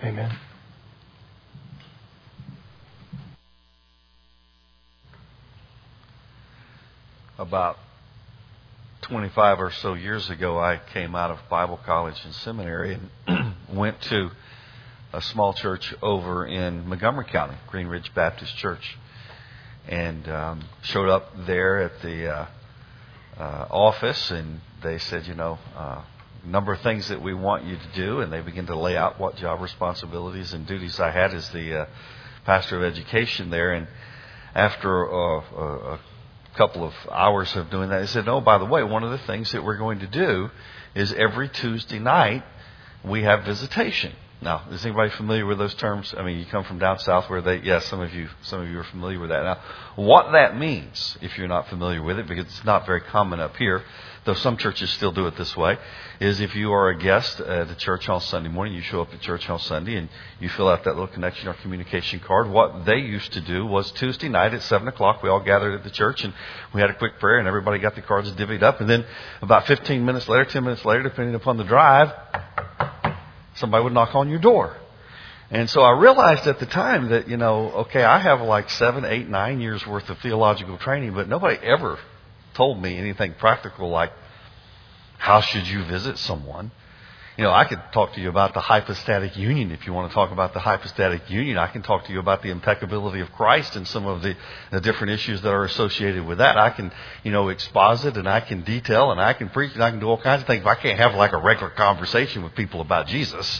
Amen. About 25 or so years ago, I came out of Bible college and seminary and went to a small church over in Montgomery County, Green Ridge Baptist Church, and showed up there at the office, and they said, a number of things that we want you to do, and they began to lay out what job responsibilities and duties I had as the pastor of education there. And after a couple of hours of doing that, they said, "Oh, by the way, one of the things that we're going to do is every Tuesday night we have visitation." Now, is anybody familiar with those terms? I mean, you come from down south where some of you are familiar with that. Now, what that means, if you're not familiar with it, because it's not very common up here, though some churches still do it this way, is if you are a guest at the church on Sunday morning, you show up at church on Sunday and you fill out that little connection or communication card. What they used to do was Tuesday night at 7 o'clock, we all gathered at the church and we had a quick prayer and everybody got the cards divvied up. And then about 15 minutes later, 10 minutes later, depending upon the drive, somebody would knock on your door. And so I realized at the time that, I have like 7, 8, 9 years worth of theological training, but nobody ever told me anything practical like, how should you visit someone? I could talk to you about the hypostatic union. If you want to talk about the hypostatic union, I can talk to you about the impeccability of Christ and some of the different issues that are associated with that. I can, exposit and I can detail and I can preach and I can do all kinds of things. But I can't have like a regular conversation with people about Jesus.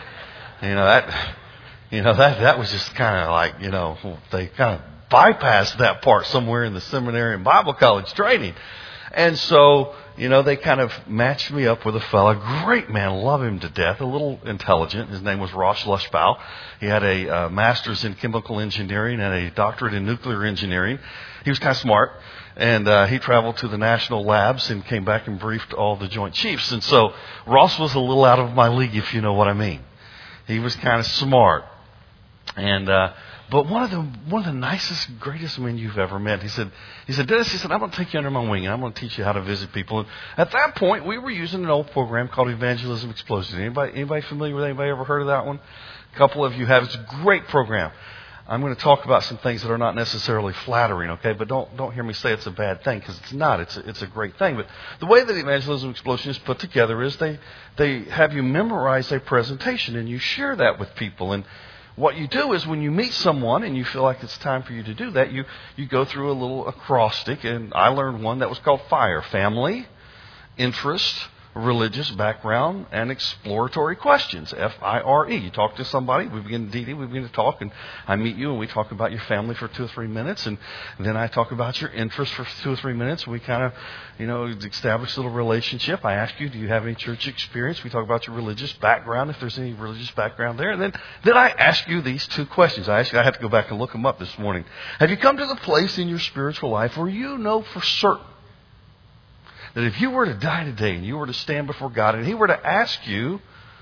That was just kind of like, they kind of bypassed that part somewhere in the seminary and Bible college training. And so, they kind of matched me up with a fellow, great man, love him to death, a little intelligent. His name was Ross Lushbaugh. He had a master's in chemical engineering and a doctorate in nuclear engineering. He was kind of smart, and he traveled to the national labs and came back and briefed all the Joint Chiefs. And so Ross was a little out of my league, if you know what I mean. He was kind of smart. And but one of the nicest, greatest men you've ever met. He said, Dennis, I'm going to take you under my wing and I'm going to teach you how to visit people. And at that point, we were using an old program called Evangelism Explosion. Anybody familiar with anybody ever heard of that one? A couple of you have. It's a great program. I'm going to talk about some things that are not necessarily flattering, okay? But don't hear me say it's a bad thing, because it's not. It's a great thing. But the way that Evangelism Explosion is put together is they have you memorize a presentation and you share that with people. And what you do is when you meet someone and you feel like it's time for you to do that, you go through a little acrostic. And I learned one that was called FIRE: family, interest, religious background, and exploratory questions. FIRE. You talk to somebody, we begin to talk, and I meet you and we talk about your family for 2 or 3 minutes, and then I talk about your interest for 2 or 3 minutes. We kind of, establish a little relationship. I ask you, do you have any church experience? We talk about your religious background, if there's any religious background there. And then I ask you these 2 questions. I have to go back and look them up this morning. Have you come to the place in your spiritual life where you know for certain that if you were to die today and you were to stand before God and He were to ask you,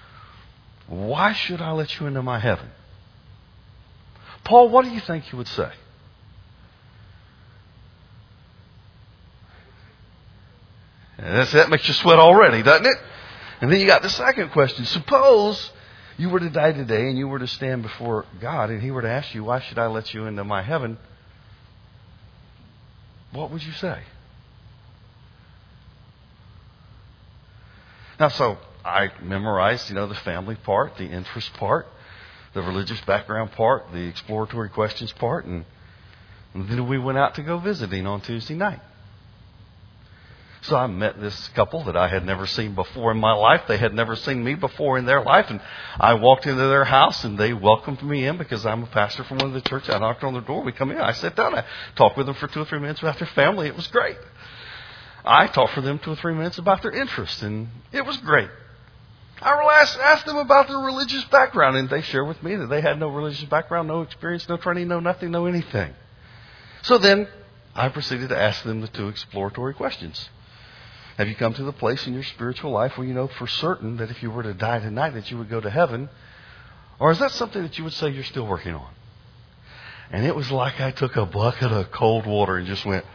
why should I let you into my heaven? Paul, what do you think you would say? That makes you sweat already, doesn't it? And then you got the second question. Suppose you were to die today and you were to stand before God and He were to ask you, why should I let you into my heaven? What would you say? Now, so I memorized, the family part, the interest part, the religious background part, the exploratory questions part, and then we went out to go visiting on Tuesday night. So I met this couple that I had never seen before in my life. They had never seen me before in their life, and I walked into their house, and they welcomed me in because I'm a pastor from one of the churches. I knocked on their door. We come in. I sat down. I talked with them for 2 or 3 minutes about their family. It was great. I talked for them 2 or 3 minutes about their interests, and it was great. I asked them about their religious background, and they shared with me that they had no religious background, no experience, no training, no nothing, no anything. So then I proceeded to ask them the 2 exploratory questions. Have you come to the place in your spiritual life where you know for certain that if you were to die tonight that you would go to heaven? Or is that something that you would say you're still working on? And it was like I took a bucket of cold water and just went,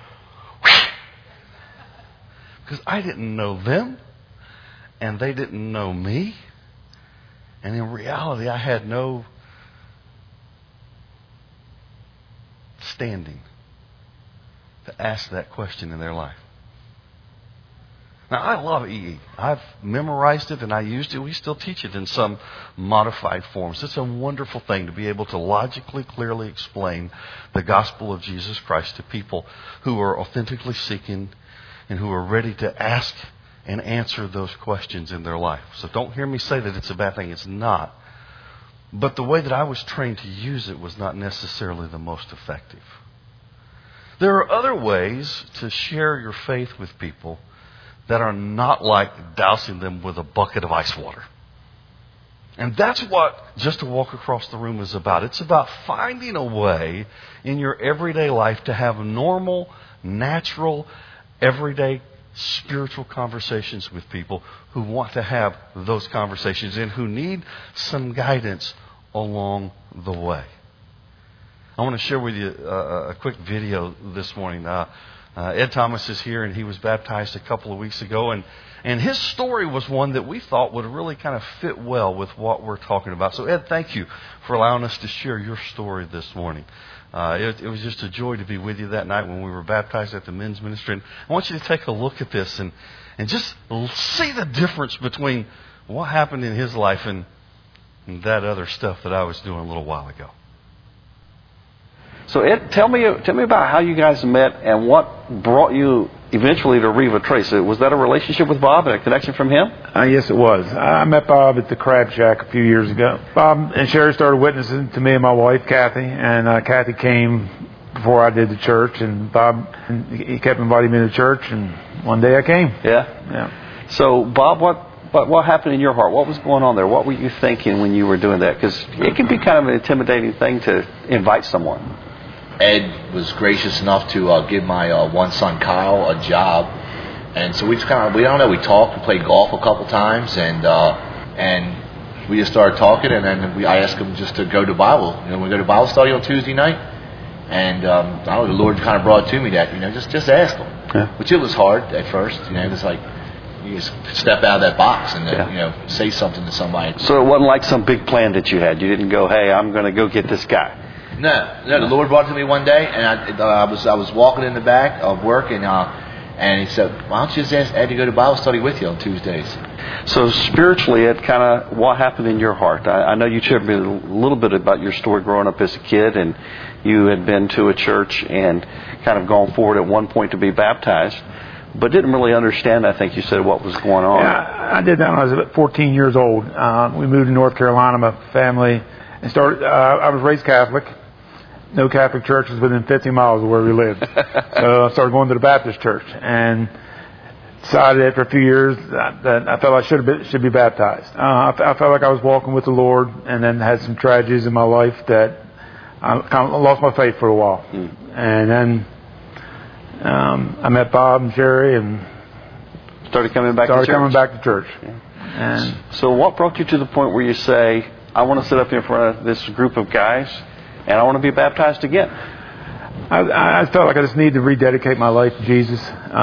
because I didn't know them, and they didn't know me. And in reality, I had no standing to ask that question in their life. Now, I love EE. I've memorized it and I used it. We still teach it in some modified forms. It's a wonderful thing to be able to logically, clearly explain the gospel of Jesus Christ to people who are authentically seeking and who are ready to ask and answer those questions in their life. So don't hear me say that it's a bad thing. It's not. But the way that I was trained to use it was not necessarily the most effective. There are other ways to share your faith with people that are not like dousing them with a bucket of ice water. And that's what Just a Walk Across the Room is about. It's about finding a way in your everyday life to have normal, natural, everyday spiritual conversations with people who want to have those conversations and who need some guidance along the way. I want to share with you a quick video this morning. Ed Thomas is here, and he was baptized a couple of weeks ago. And his story was one that we thought would really kind of fit well with what we're talking about. So, Ed, thank you for allowing us to share your story this morning. It was just a joy to be with you that night when we were baptized at the men's ministry. And I want you to take a look at this and just see the difference between what happened in his life and that other stuff that I was doing a little while ago. So Ed, tell me about how you guys met and what brought you eventually to Riva Trace. Was that a relationship with Bob and a connection from him? Yes, it was. I met Bob at the Crab Shack a few years ago. Bob and Sherry started witnessing to me and my wife, Kathy, and Kathy came before I did the church, and Bob, he kept inviting me to church, and one day I came. Yeah. So, Bob, what happened in your heart? What was going on there? What were you thinking when you were doing that? Because it can be kind of an intimidating thing to invite someone. Ed was gracious enough to give my one son Kyle a job, and so we talked. We played golf a couple times, and we just started talking, and then I asked him just to go to Bible. We go to Bible study on Tuesday night, and the Lord kind of brought to me that just ask him, yeah. Which it was hard at first. It was like you just step out of that box and say something to somebody. So it wasn't like some big plan that you had. You didn't go, hey, I'm going to go get this guy. No. The Lord brought it to me one day, and I was walking in the back of work, and he said, "Why don't you just ask Ed to go to Bible study with you on Tuesdays?" So spiritually, Ed, kind of what happened in your heart? I know you shared a little bit about your story growing up as a kid, and you had been to a church and kind of gone forward at one point to be baptized, but didn't really understand, I think you said, what was going on. Yeah, I did that when I was about 14 years old. We moved to North Carolina, my family, and started. I was raised Catholic. No Catholic church was within 50 miles of where we lived. So I started going to the Baptist church and decided after a few years that I felt I should be baptized. I felt like I was walking with the Lord, and then had some tragedies in my life that I kind of lost my faith for a while. And then I met Bob and Sherry and started coming back to church. Yeah. And so what brought you to the point where you say, I want to sit up here in front of this group of guys and I want to be baptized again? I felt like I just needed to rededicate my life to Jesus.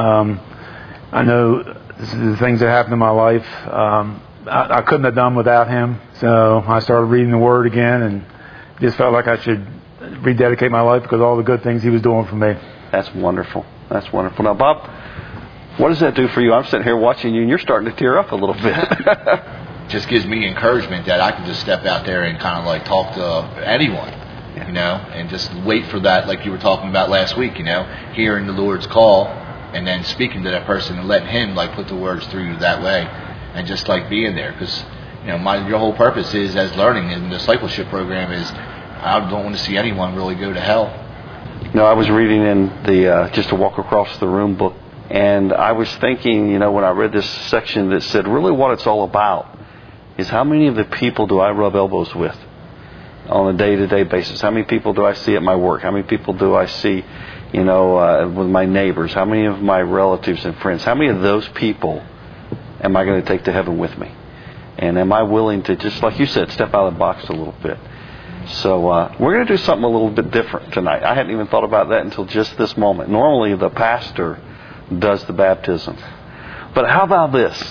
I know the things that happened in my life, I couldn't have done without Him. So I started reading the Word again and just felt like I should rededicate my life because of all the good things He was doing for me. That's wonderful. That's wonderful. Now, Bob, what does that do for you? I'm sitting here watching you and you're starting to tear up a little bit. Just gives me encouragement that I can just step out there and kind of like talk to anyone. And just wait for that, like you were talking about last week, hearing the Lord's call and then speaking to that person and letting Him like put the words through you that way, and just like being there, because your whole purpose is as learning in the discipleship program is I don't want to see anyone really go to hell. I was reading in the Just to Walk Across the Room book, and I was thinking, when I read this section that said really what it's all about is how many of the people do I rub elbows with on a day-to-day basis? How many people do I see at my work? How many people do I see, with my neighbors? How many of my relatives and friends? How many of those people am I going to take to heaven with me? And am I willing to, just like you said, step out of the box a little bit? So we're going to do something a little bit different tonight. I hadn't even thought about that until just this moment. Normally the pastor does the baptism. But how about this?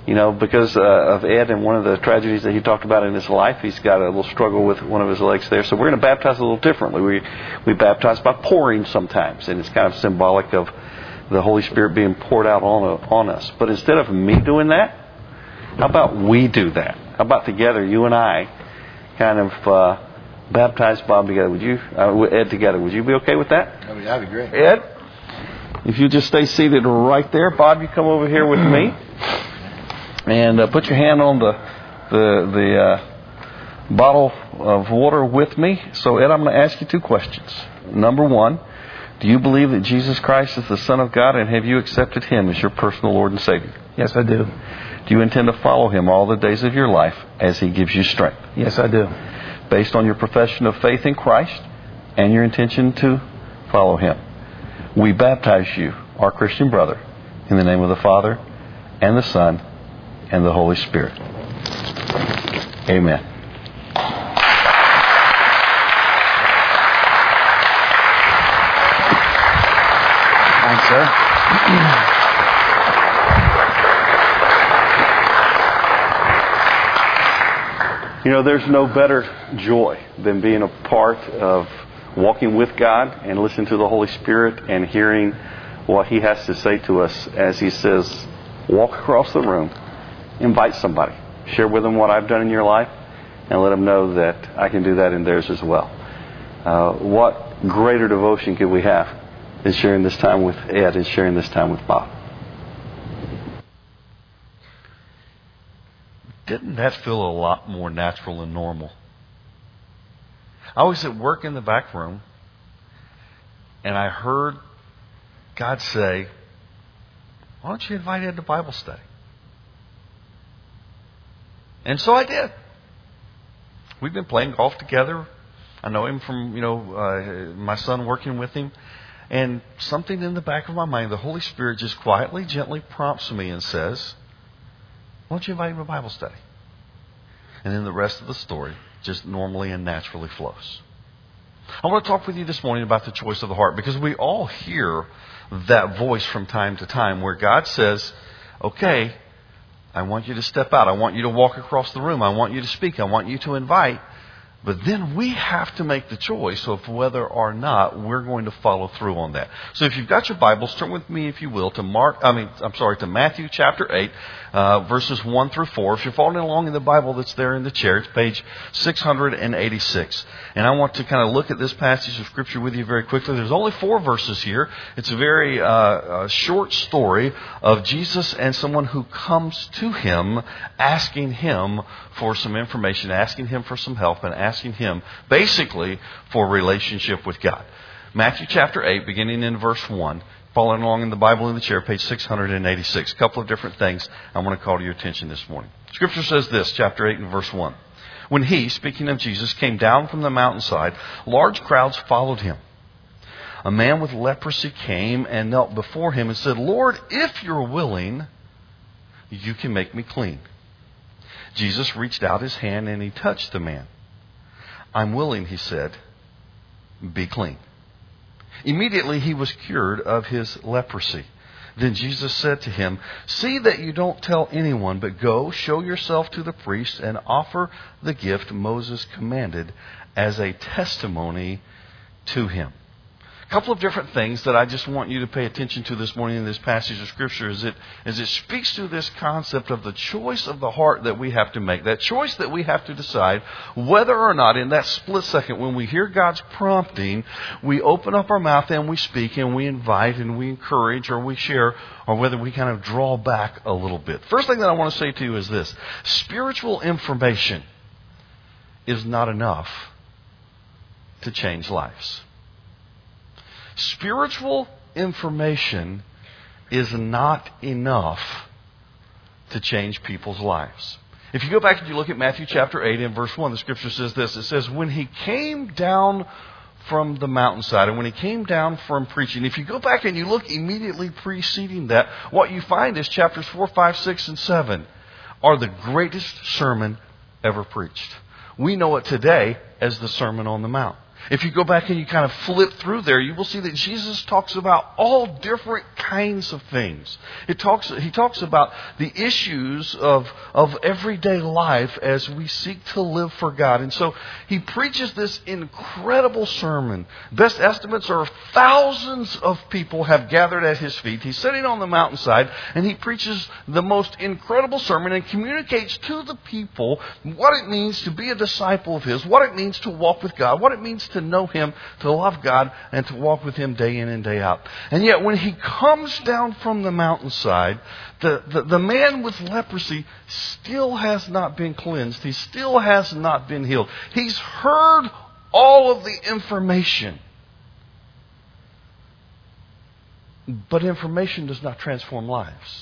because of Ed and one of the tragedies that he talked about in his life. He's got a little struggle with one of his legs there. So we're going to baptize a little differently. We baptize by pouring sometimes, and it's kind of symbolic of the Holy Spirit being poured out on us. But instead of me doing that, how about we do that? How about together, you and I, kind of baptize Bob together? Would you, Ed together? Would you be okay with that? That'd be great. Ed, if you just stay seated right there. Bob, you come over here with me, and put your hand on the bottle of water with me. So, Ed, I'm going to ask you 2 questions. Number 1. Do you believe that Jesus Christ is the Son of God, and have you accepted Him as your personal Lord and Savior? Yes, I do. Do you intend to follow Him all the days of your life as He gives you strength? Yes, I do. Based on your profession of faith in Christ and your intention to follow Him, we baptize you, our Christian brother, in the name of the Father and the Son and the Holy Spirit. Amen. Thanks, sir. There's no better joy than being a part of walking with God and listening to the Holy Spirit and hearing what He has to say to us as He says, walk across the room, invite somebody, share with them what I've done in your life, and let them know that I can do that in theirs as well. What greater devotion could we have than sharing this time with Ed and sharing this time with Bob? Didn't that feel a lot more natural and normal? I was at work in the back room, and I heard God say, why don't you invite Ed to Bible study? And so I did. We've been playing golf together. I know him from, my son working with him. And something in the back of my mind, the Holy Spirit just quietly, gently prompts me and says, why don't you invite him to Bible study? And then the rest of the story just normally and naturally flows. I want to talk with you this morning about the choice of the heart, because we all hear that voice from time to time where God says, okay, I want you to step out. I want you to walk across the room. I want you to speak. I want you to invite. But then we have to make the choice of whether or not we're going to follow through on that. So if you've got your Bibles, turn with me, if you will, to Matthew chapter 8, verses 1 through 4. If you're following along in the Bible that's there in the chair, it's page 686. And I want to kind of look at this passage of Scripture with you very quickly. There's only 4 verses here. It's a very short story of Jesus and someone who comes to Him, asking Him for some information, asking Him for some help, and asking Him basically for a relationship with God. Matthew chapter 8, beginning in verse 1. Following along in the Bible in the chair, page 686. A couple of different things I want to call to your attention this morning. Scripture says this, chapter 8 and verse 1. When He, speaking of Jesus, came down from the mountainside, large crowds followed Him. A man with leprosy came and knelt before Him and said, Lord, if you're willing, you can make me clean. Jesus reached out His hand and He touched the man. I'm willing, He said, be clean. Immediately he was cured of his leprosy. Then Jesus said to him, see that you don't tell anyone, but go, show yourself to the priest, and offer the gift Moses commanded as a testimony to him. A couple of different things that I just want you to pay attention to this morning in this passage of Scripture as it speaks to this concept of the choice of the heart that we have to make. That choice that we have to decide whether or not in that split second when we hear God's prompting, we open up our mouth and we speak and we invite and we encourage or we share, or whether we kind of draw back a little bit. First thing that I want to say to you is this. Spiritual information is not enough to change lives. Spiritual information is not enough to change people's lives. If you go back and you look at Matthew chapter 8 and verse 1, the Scripture says this. It says, when He came down from the mountainside and when He came down from preaching, if you go back and you look immediately preceding that, what you find is chapters 4, 5, 6, and 7 are the greatest sermon ever preached. We know it today as the Sermon on the Mount. If you go back and you kind of flip through there, you will see that Jesus talks about all different kinds of things. He talks about the issues of everyday life as we seek to live for God. And so he preaches this incredible sermon. Best estimates are thousands of people have gathered at his feet. He's sitting on the mountainside and he preaches the most incredible sermon and communicates to the people what it means to be a disciple of his, what it means to walk with God, what it means to know him, to love God, and to walk with him day in and day out. And yet when he comes down from the mountainside, the man with leprosy still has not been cleansed. He still has not been healed. He's heard all of the information. But information does not transform lives.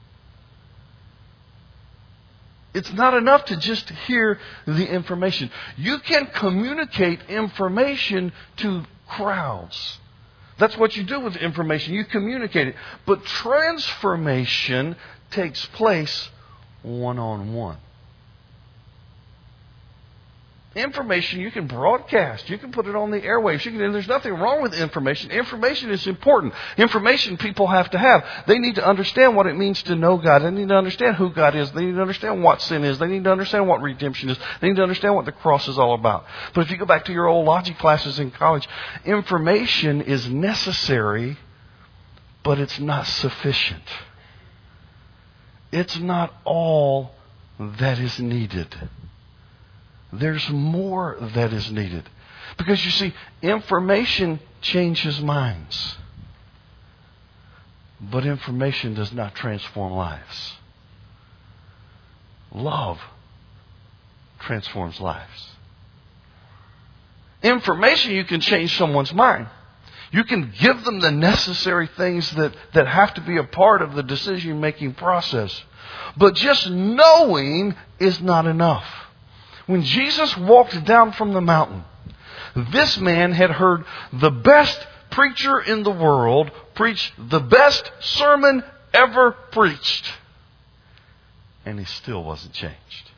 It's not enough to just hear the information. You can communicate information to crowds. That's what you do with information. You communicate it. But transformation takes place one-on-one. Information you can broadcast. You can put it on the airwaves. There's nothing wrong with information. Information is important. Information people have to have. They need to understand what it means to know God. They need to understand who God is. They need to understand what sin is. They need to understand what redemption is. They need to understand what the cross is all about. But if you go back to your old logic classes in college, information is necessary, but it's not sufficient. It's not all that is needed. There's more that is needed. Because you see, information changes minds. But information does not transform lives. Love transforms lives. Information, you can change someone's mind. You can give them the necessary things that have to be a part of the decision-making process. But just knowing is not enough. When Jesus walked down from the mountain, this man had heard the best preacher in the world preach the best sermon ever preached. And he still wasn't changed.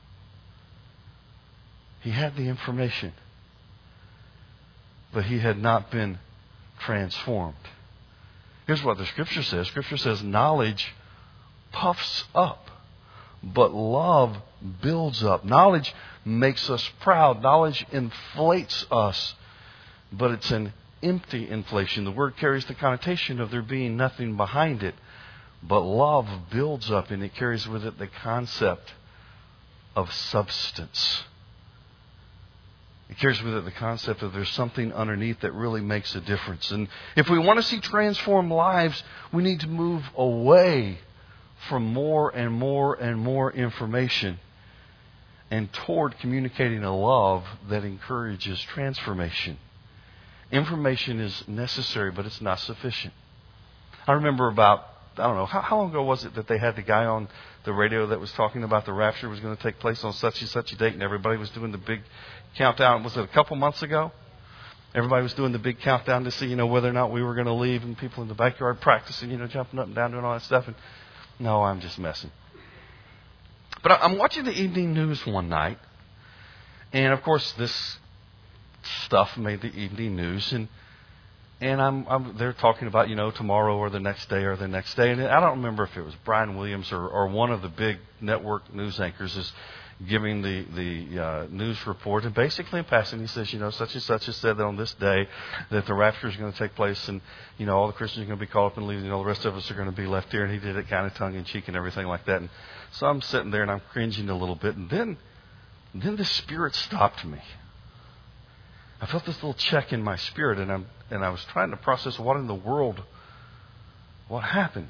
He had the information, but he had not been transformed. Here's what the Scripture says. Scripture says, knowledge puffs up, but love builds up. Knowledge makes us proud. Knowledge inflates us, but it's an empty inflation. The word carries the connotation of there being nothing behind it. But love builds up, and it carries with it the concept of substance. It carries with it the concept of there's something underneath that really makes a difference. And if we want to see transformed lives, we need to move away from more and more and more information and toward communicating a love that encourages transformation. Information is necessary, but it's not sufficient. I remember about, how long ago was it that they had the guy on the radio that was talking about the rapture was going to take place on such and such a date, and everybody was doing the big countdown. Was it a couple months ago? Everybody was doing the big countdown to see, whether or not we were going to leave, and people in the backyard practicing, jumping up and down, doing all that stuff. And no, I'm just messing. But I'm watching the evening news one night, and of course this stuff made the evening news, and they're talking about tomorrow or the next day, and I don't remember if it was Brian Williams or one of the big network news anchors is giving the news report, and basically in passing he says, such and such has said that on this day that the rapture is going to take place, and all the Christians are going to be called up and leaving, the rest of us are going to be left here. And he did it kind of tongue in cheek and everything like that. And so I'm sitting there and I'm cringing a little bit, and then the Spirit stopped me. I felt this little check in my spirit, and I was trying to process what in the world, what happened.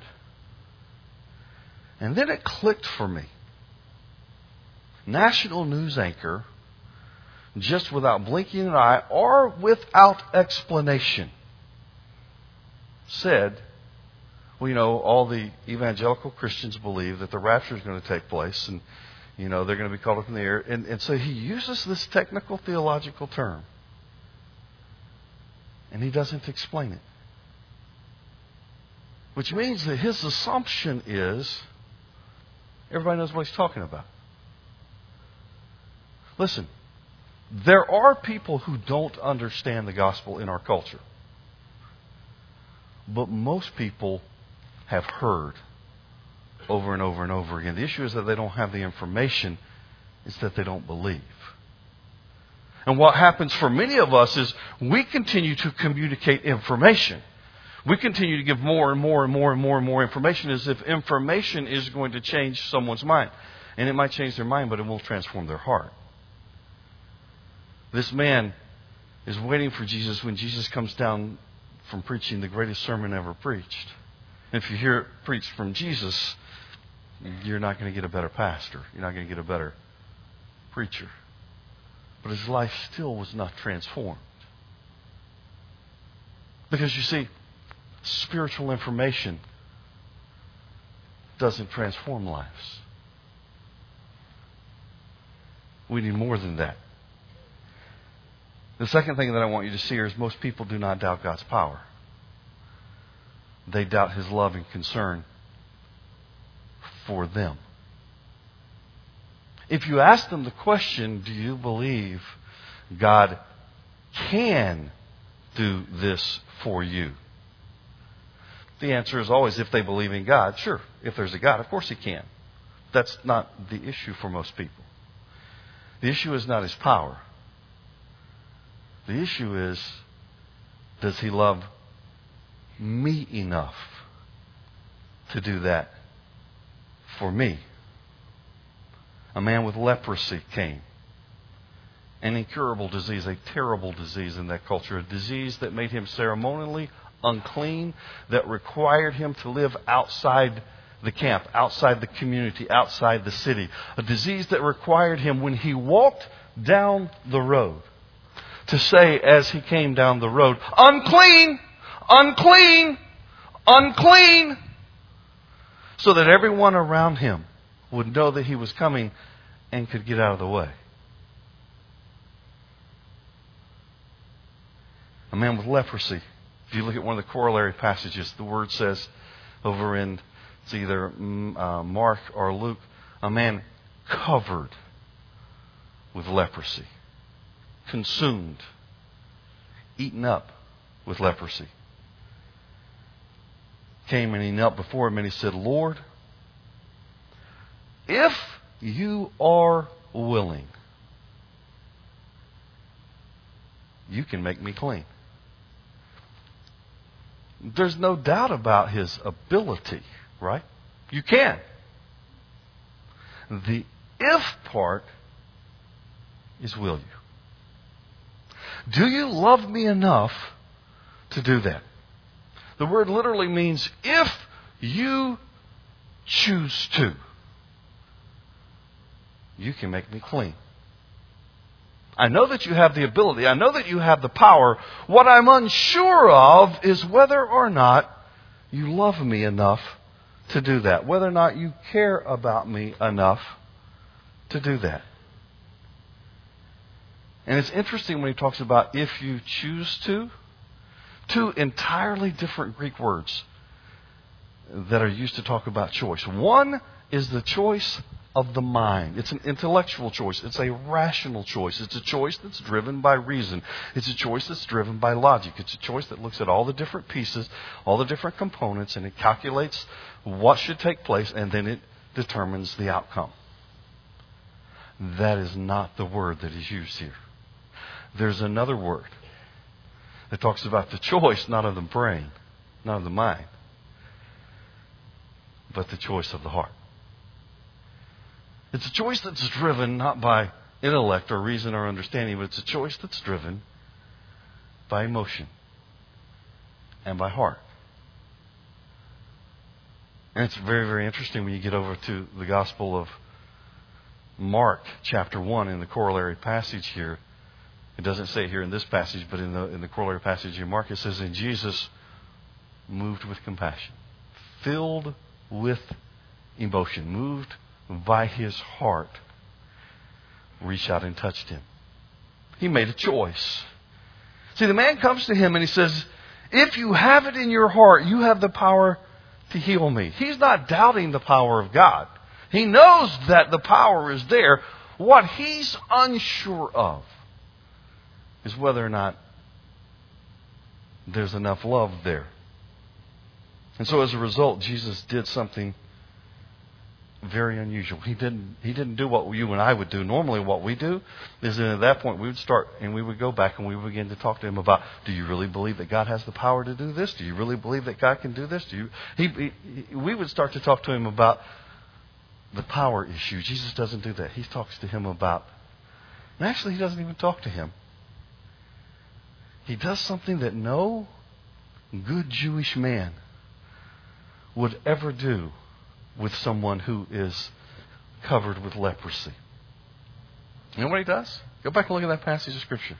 And then it clicked for me. National news anchor, just without blinking an eye or without explanation, said, all the evangelical Christians believe that the rapture is going to take place, and they're going to be called up in the air. And so he uses this technical theological term, and he doesn't explain it. Which means that his assumption is everybody knows what he's talking about. Listen, There are people who don't understand the gospel in our culture. But most people have heard over and over and over again. The issue is that they don't have the information. It's that they don't believe. And what happens for many of us is we continue to communicate information. We continue to give more and more and more and more and more information as if information is going to change someone's mind. And it might change their mind, but it won't transform their heart. This man is waiting for Jesus when Jesus comes down from preaching the greatest sermon ever preached. And if you hear it preached from Jesus, you're not going to get a better pastor. You're not going to get a better preacher. But his life still was not transformed. Because you see, spiritual information doesn't transform lives. We need more than that. The second thing that I want you to see here is most people do not doubt God's power. They doubt His love and concern for them. If you ask them the question, do you believe God can do this for you? The answer is always, if they believe in God, sure. If there's a God, of course He can. That's not the issue for most people. The issue is not His power. The issue is, does He love me enough to do that for me? A man with leprosy came. An incurable disease, a terrible disease in that culture. A disease that made him ceremonially unclean, that required him to live outside the camp, outside the community, outside the city. A disease that required him, when he walked down the road, to say as he came down the road, unclean, unclean, unclean, so that everyone around him would know that he was coming and could get out of the way. A man with leprosy. If you look at one of the corollary passages, the word says over in, it's either Mark or Luke, a man covered with leprosy, consumed, eaten up with leprosy. Came and he knelt before him and he said, Lord, if you are willing, you can make me clean. There's no doubt about his ability, right? You can. The if part is will you? Do you love me enough to do that? The word literally means if you choose to, you can make me clean. I know that you have the ability. I know that you have the power. What I'm unsure of is whether or not you love me enough to do that. Whether or not you care about me enough to do that. And it's interesting when he talks about if you choose to. Two entirely different Greek words that are used to talk about choice. One is the choice of the mind. It's an intellectual choice. It's a rational choice. It's a choice that's driven by reason. It's a choice that's driven by logic. It's a choice that looks at all the different pieces, all the different components, and it calculates what should take place, and then it determines the outcome. That is not the word that is used here. There's another word that talks about the choice, not of the brain, not of the mind, but the choice of the heart. It's a choice that's driven not by intellect or reason or understanding, but it's a choice that's driven by emotion and by heart. And it's very, very interesting when you get over to the Gospel of Mark, chapter 1, in the corollary passage here. It doesn't say it here in this passage, but in the corollary passage in Mark, it says, and Jesus, moved with compassion, filled with emotion, moved by His heart, reached out and touched him. He made a choice. See, the man comes to him and he says, if you have it in your heart, you have the power to heal me. He's not doubting the power of God. He knows that the power is there. What he's unsure of is whether or not there's enough love there. And so as a result, Jesus did something very unusual. He didn't do what you and I would do. Normally what we do is that at that point we would start and we would go back and we would begin to talk to him about, do you really believe that God has the power to do this? Do you really believe that God can do this? We would start to talk to him about the power issue. Jesus doesn't do that. He talks to him about, and actually he doesn't even talk to him. He does something that no good Jewish man would ever do with someone who is covered with leprosy. You know what he does? Go back and look at that passage of Scripture.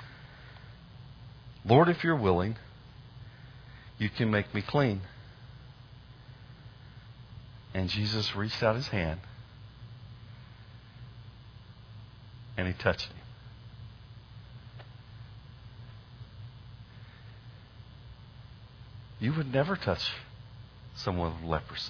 Lord, if you're willing, you can make me clean. And Jesus reached out his hand and he touched him. You would never touch someone with leprosy.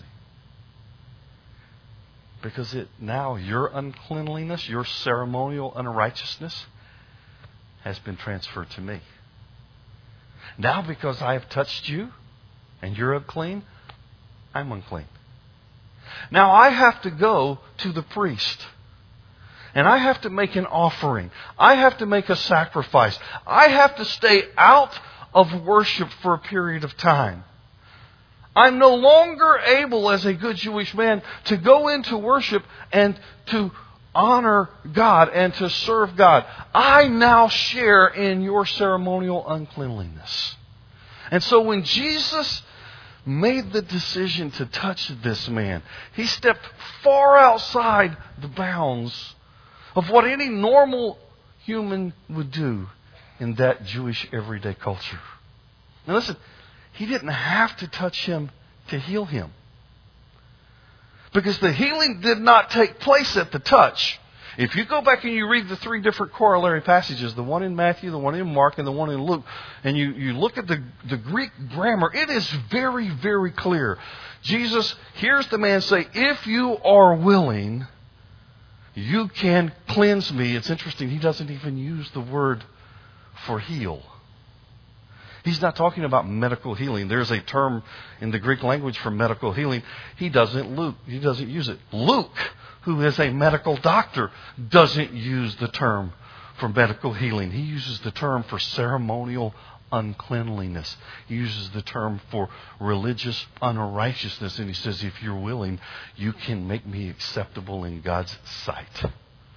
Because now your uncleanliness, your ceremonial unrighteousness has been transferred to me. Now because I have touched you and you're unclean, I'm unclean. Now I have to go to the priest. And I have to make an offering. I have to make a sacrifice. I have to stay out of worship for a period of time. I'm no longer able as a good Jewish man to go into worship and to honor God and to serve God. I now share in your ceremonial uncleanliness. And so when Jesus made the decision to touch this man, he stepped far outside the bounds of what any normal human would do in that Jewish everyday culture. Now listen, he didn't have to touch him to heal him. Because the healing did not take place at the touch. If you go back and you read the 3 different corollary passages, the one in Matthew, the one in Mark, and the one in Luke, and you look at the Greek grammar, it is very, very clear. Jesus hears the man say, if you are willing, you can cleanse me. It's interesting, he doesn't even use the word for heal. He's not talking about medical healing. There's a term in the Greek language for medical healing. He doesn't use it. Luke, who is a medical doctor, doesn't use the term for medical healing. He uses the term for ceremonial uncleanliness. He uses the term for religious unrighteousness. And he says, if you're willing, you can make me acceptable in God's sight.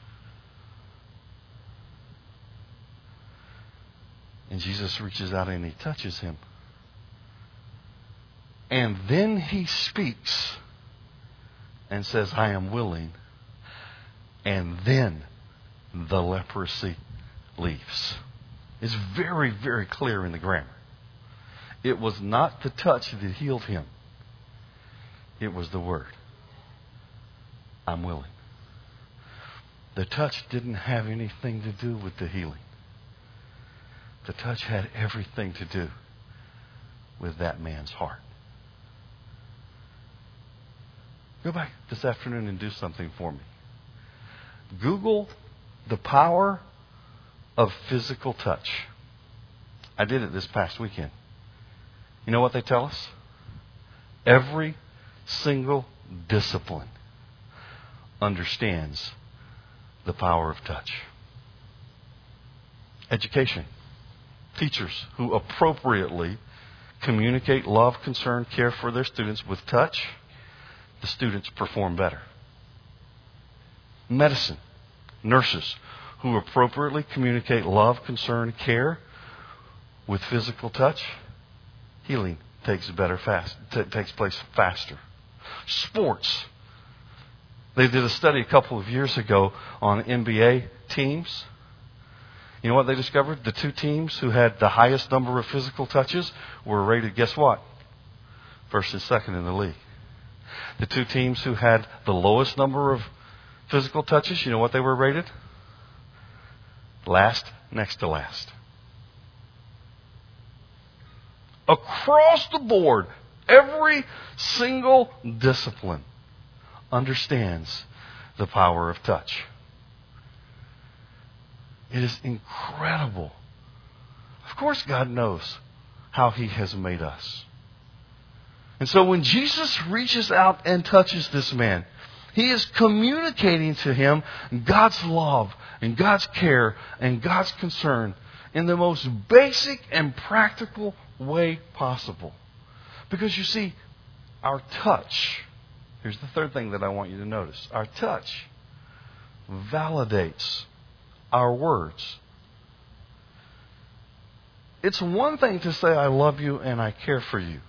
And Jesus reaches out and he touches him. And then he speaks and says, I am willing. And then the leprosy leaves. It's very, very clear in the grammar. It was not the touch that healed him. It was the word. I'm willing. The touch didn't have anything to do with the healing. The touch had everything to do with that man's heart. Go back this afternoon and do something for me. Google the power of physical touch. I did it this past weekend. You know what they tell us? Every single discipline understands the power of touch. Education. Teachers who appropriately communicate love, concern, care for their students with touch, the students perform better. Medicine. Nurses who appropriately communicate love, concern, care with physical touch, healing takes place faster. Sports. They did a study a couple of years ago on NBA teams. You know what they discovered? The 2 teams who had the highest number of physical touches were rated, guess what? First and second in the league. The 2 teams who had the lowest number of physical touches, you know what they were rated? Last, next to last. Across the board, every single discipline understands the power of touch. It is incredible course God knows how He has made us. And so when Jesus reaches out and touches this man, He is communicating to him God's love and God's care and God's concern in the most basic and practical way possible. Because you see, our touch, here's the third thing that I want you to notice. Our touch validates our words. It's one thing to say, I love you and I care for you.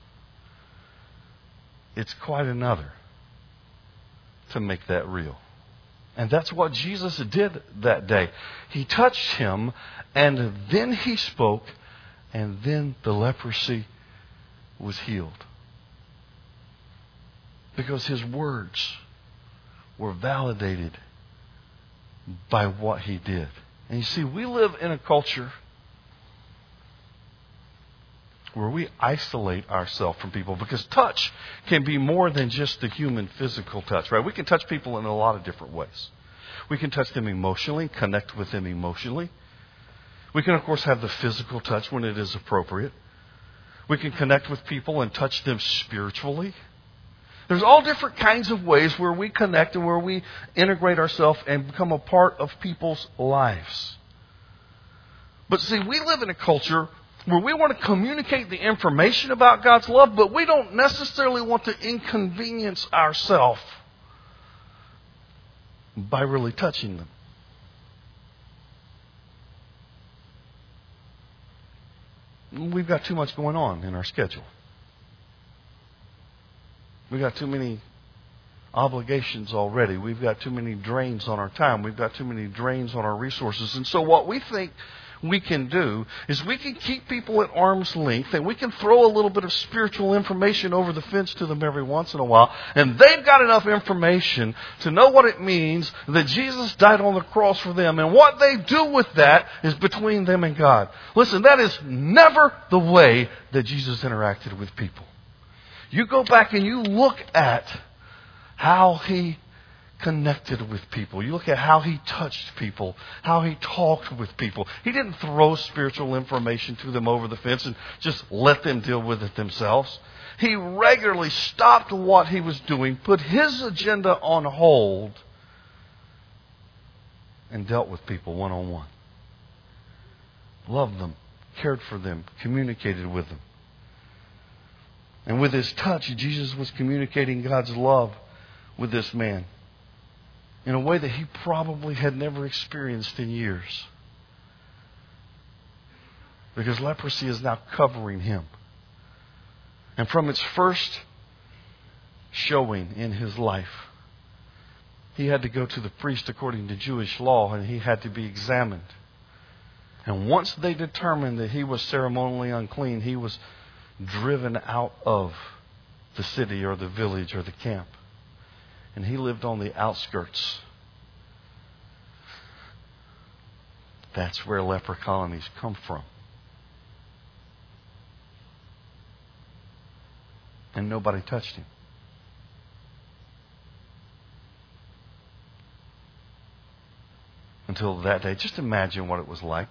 It's quite another to make that real. And that's what Jesus did that day. He touched him, and then He spoke, and then the leprosy was healed. Because His words were validated by what He did. And you see, we live in a culture where we isolate ourselves from people, because touch can be more than just the human physical touch, right? We can touch people in a lot of different ways. We can touch them emotionally, connect with them emotionally. We can, of course, have the physical touch when it is appropriate. We can connect with people and touch them spiritually. There's all different kinds of ways where we connect and where we integrate ourselves and become a part of people's lives. But see, we live in a culture where we want to communicate the information about God's love, but we don't necessarily want to inconvenience ourselves by really touching them. We've got too much going on in our schedule. We've got too many obligations already. We've got too many drains on our time. We've got too many drains on our resources. And so what we think we can do is we can keep people at arm's length, and we can throw a little bit of spiritual information over the fence to them every once in a while, and they've got enough information to know what it means that Jesus died on the cross for them. And what they do with that is between them and God. Listen, that is never the way that Jesus interacted with people. You go back and you look at how He connected with people. You look at how He touched people, how He talked with people. He didn't throw spiritual information to them over the fence and just let them deal with it themselves. He regularly stopped what He was doing, put His agenda on hold, and dealt with people one-on-one. Loved them, cared for them, communicated with them. And with His touch, Jesus was communicating God's love with this man in a way that he probably had never experienced in years. Because leprosy is now covering him. And from its first showing in his life, he had to go to the priest according to Jewish law, and he had to be examined. And once they determined that he was ceremonially unclean, he was driven out of the city or the village or the camp. And he lived on the outskirts. That's where leper colonies come from. And nobody touched him. Until that day. Just imagine what it was like.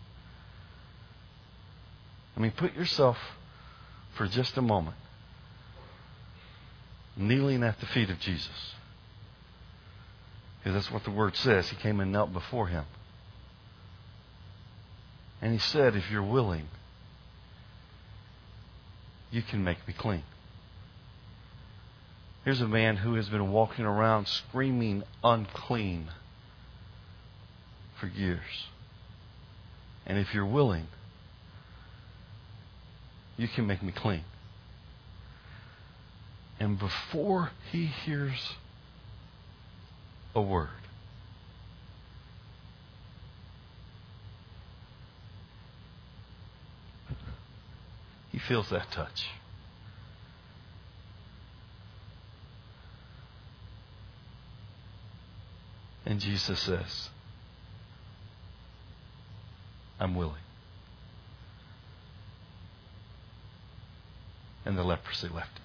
I mean, put yourself for just a moment kneeling at the feet of Jesus. Because that's what the Word says. He came and knelt before Him. And He said, if you're willing, you can make me clean. Here's a man who has been walking around screaming unclean for years. And if you're willing, you can make me clean. And before he hears a word, he feels that touch. And Jesus says, I'm willing. And the leprosy left him.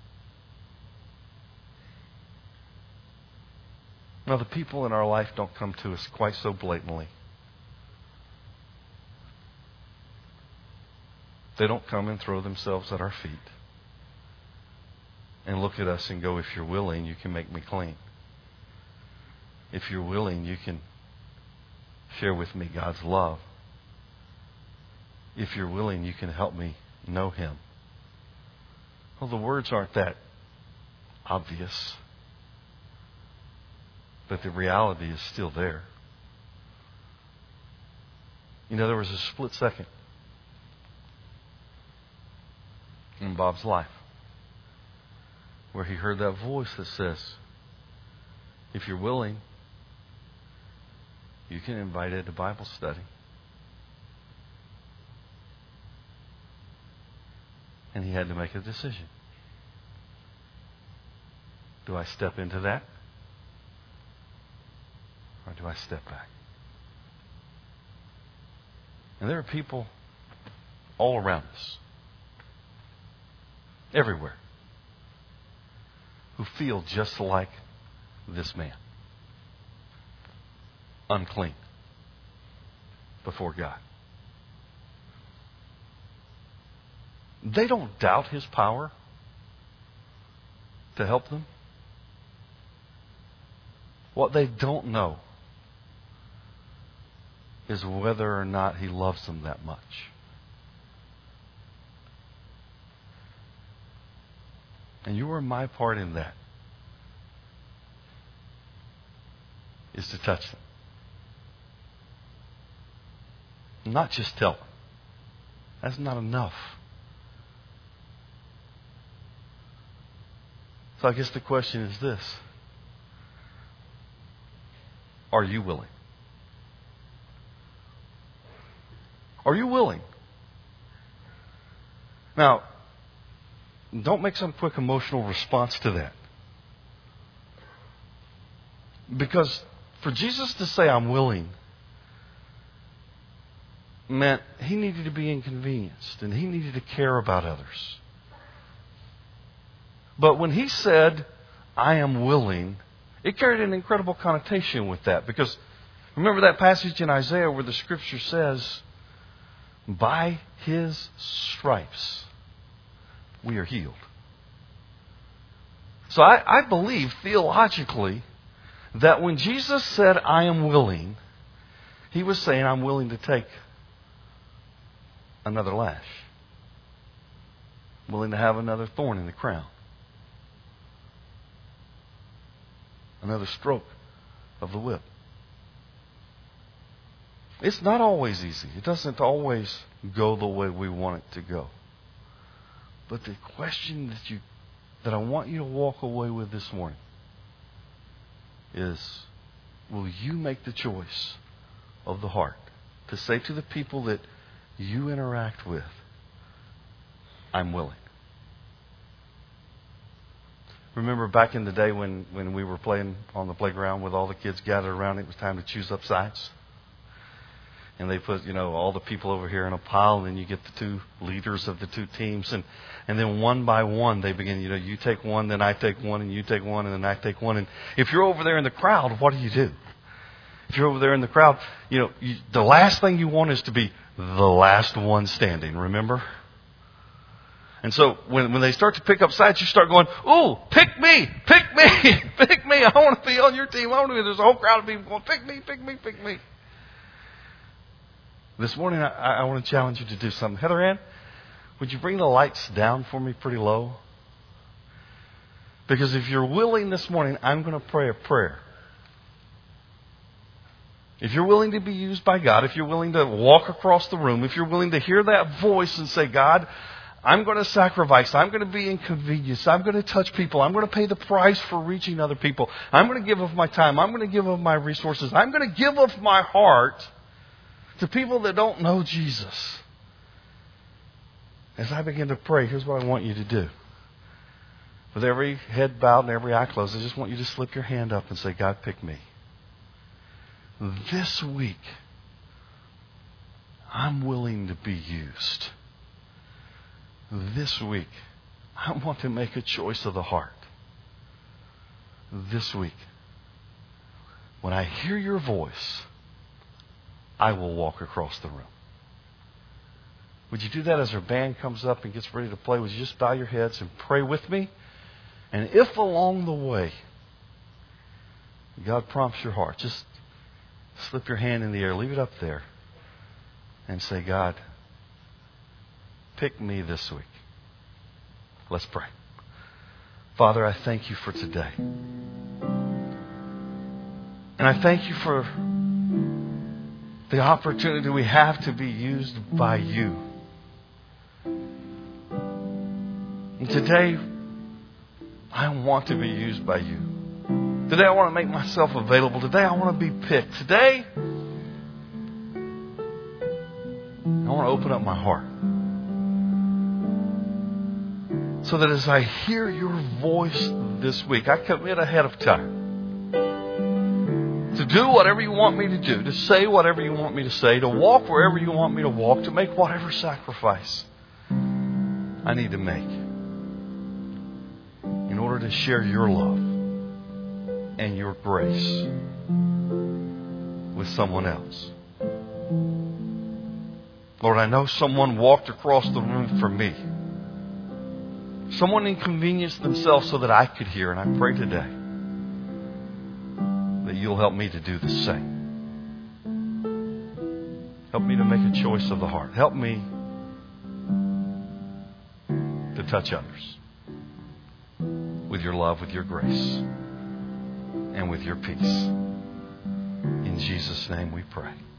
Now, the people in our life don't come to us quite so blatantly. They don't come and throw themselves at our feet and look at us and go, if you're willing, you can make me clean. If you're willing, you can share with me God's love. If you're willing, you can help me know Him. Well, the words aren't that obvious, but the reality is still there. You know, there was a split second in Bob's life where he heard that voice that says, if you're willing, you can invite Ed to Bible study. And he had to make a decision. Do I step into that? Or do I step back? And there are people all around us, everywhere, who feel just like this man. Unclean before God. They don't doubt His power to help them. What they don't know is whether or not He loves them that much. And your and my part in that is to touch them. Not just tell them. That's not enough. So I guess the question is this. Are you willing? Are you willing? Now, don't make some quick emotional response to that. Because for Jesus to say, I'm willing, meant He needed to be inconvenienced and He needed to care about others. But when He said, I am willing, it carried an incredible connotation with that. Because remember that passage in Isaiah where the Scripture says, by His stripes we are healed. So I believe theologically that when Jesus said, I am willing, He was saying, I'm willing to take another lash. I'm willing to have another thorn in the crown. Another stroke of the whip. It's not always easy. It doesn't always go the way we want it to go. But the question that I want you to walk away with this morning is, will you make the choice of the heart to say to the people that you interact with, I'm willing? Remember back in the day when we were playing on the playground with all the kids gathered around, it was time to choose up sides. And they put, all the people over here in a pile, and then you get the two leaders of the two teams. And then one by one, they begin, you take one, then I take one, and you take one, and then I take one. And if you're over there in the crowd, what do? If you're over there in the crowd, the last thing you want is to be the last one standing, remember? And so when they start to pick up sides, you start going, ooh, pick me, pick me, pick me. I want to be on your team. There's a whole crowd of people going, pick me, pick me, pick me. This morning, I want to challenge you to do something. Heather Ann, would you bring the lights down for me pretty low? Because if you're willing this morning, I'm going to pray a prayer. If you're willing to be used by God, if you're willing to walk across the room, if you're willing to hear that voice and say, God, I'm going to sacrifice. I'm going to be inconvenienced. I'm going to touch people. I'm going to pay the price for reaching other people. I'm going to give of my time. I'm going to give of my resources. I'm going to give of my heart to people that don't know Jesus. As I begin to pray, here's what I want you to do. With every head bowed and every eye closed, I just want you to slip your hand up and say, God, pick me. This week, I'm willing to be used. This week, I want to make a choice of the heart. This week, when I hear your voice, I will walk across the room. Would you do that as our band comes up and gets ready to play? Would you just bow your heads and pray with me? And if along the way God prompts your heart, just slip your hand in the air, leave it up there, and say, God, pick me this week. Let's pray. Father, I thank you for today. And I thank you for the opportunity we have to be used by you. And today, I want to be used by you. Today, I want to make myself available. Today, I want to be picked. Today, I want to open up my heart so that as I hear your voice this week, I commit ahead of time to do whatever you want me to do, to say whatever you want me to say, to walk wherever you want me to walk, to make whatever sacrifice I need to make in order to share your love and your grace with someone else. Lord, I know someone walked across the room for me. Someone inconvenienced themselves so that I could hear, and I pray today that you'll help me to do the same. Help me to make a choice of the heart. Help me to touch others with your love, with your grace, and with your peace. In Jesus' name we pray.